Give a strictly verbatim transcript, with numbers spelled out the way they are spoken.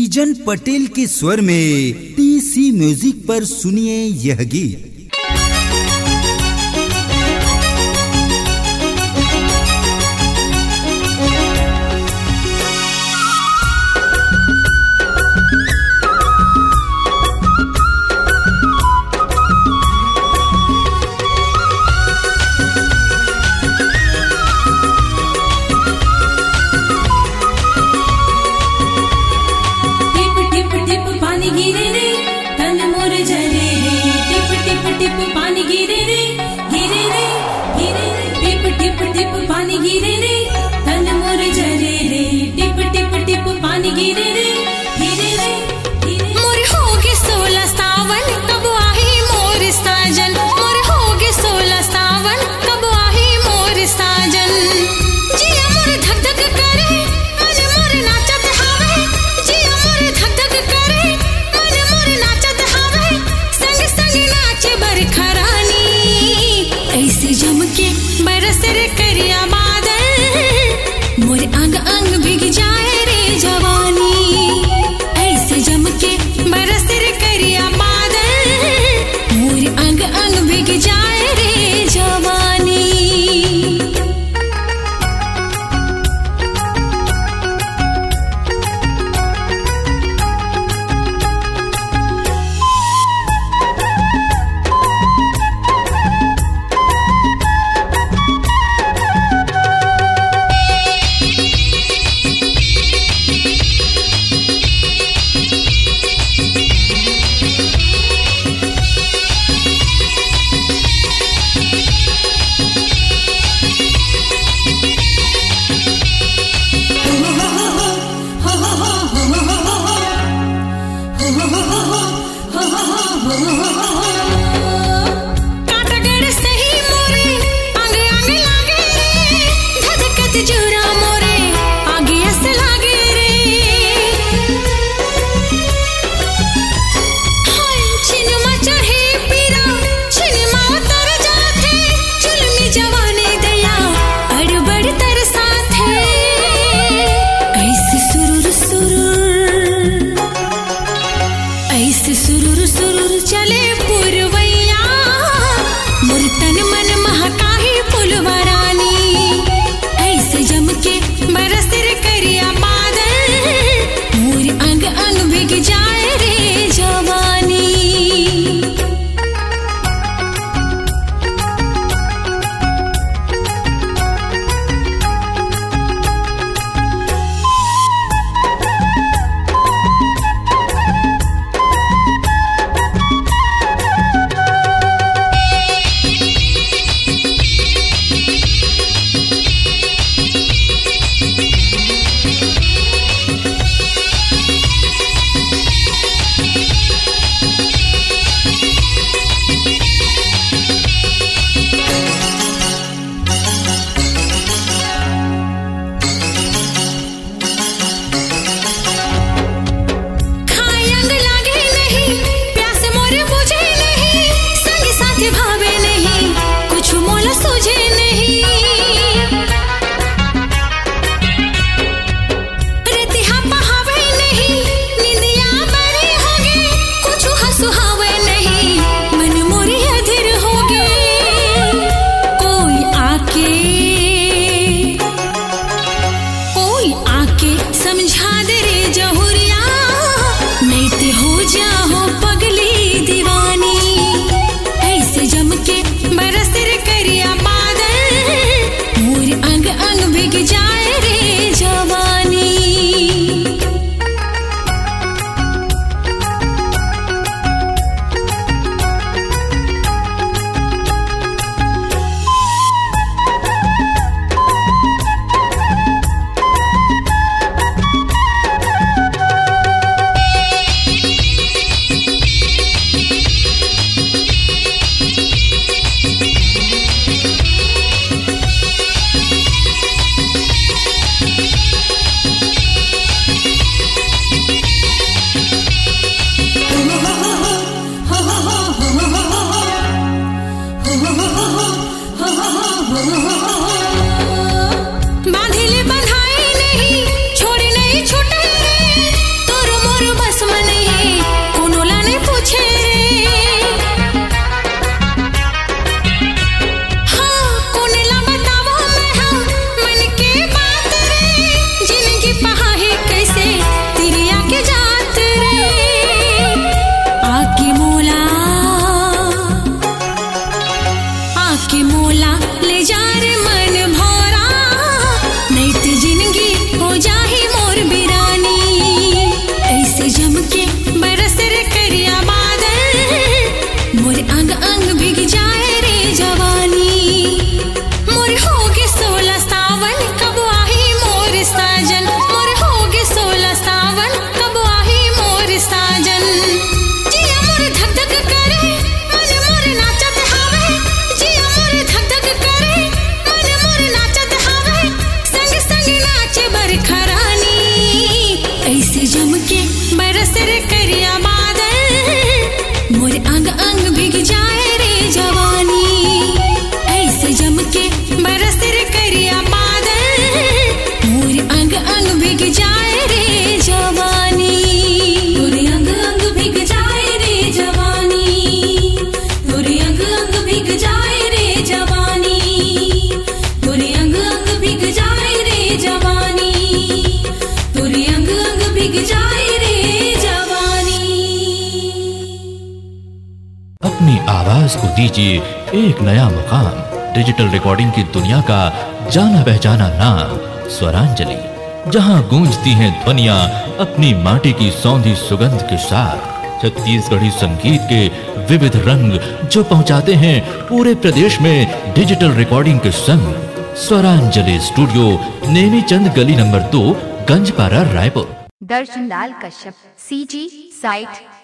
तीजन पटेल के स्वर में टीसी म्यूजिक पर सुनिए यह गीत। मोरे अंग अंग भीग जाए रे जवानी। के बरस रे करिया बादल, मोर अंग अंग भीग जाए रे जवानी। ऐसे जम के बरस रे करिया बादल, मोर अंग अंग भीग जाए रे जवानी। तोरे अंग अंग भीग जाए रे जवानी, तोरे अंग अंग भीग जाए रे जवानी, तोरे अंग अंग भीग जाए रे जवानी, तोरे अंग अंग भीग जाए रे जवानी। अपनी आवाज को दीजिए एक नया मुकाम। डिजिटल रिकॉर्डिंग की दुनिया का जाना पहचाना नाम स्वरांजलि, जहां गूंजती हैं ध्वनियां अपनी माटी की सौंधी सुगंध के साथ। छत्तीसगढ़ी संगीत के विविध रंग जो पहुंचाते हैं पूरे प्रदेश में डिजिटल रिकॉर्डिंग के संग। स्वरांजलि स्टूडियो, नेमी चंद गली नंबर दो, गंजपारा, रायपुर। दर्शन लाल कश्यप, सीजी साइट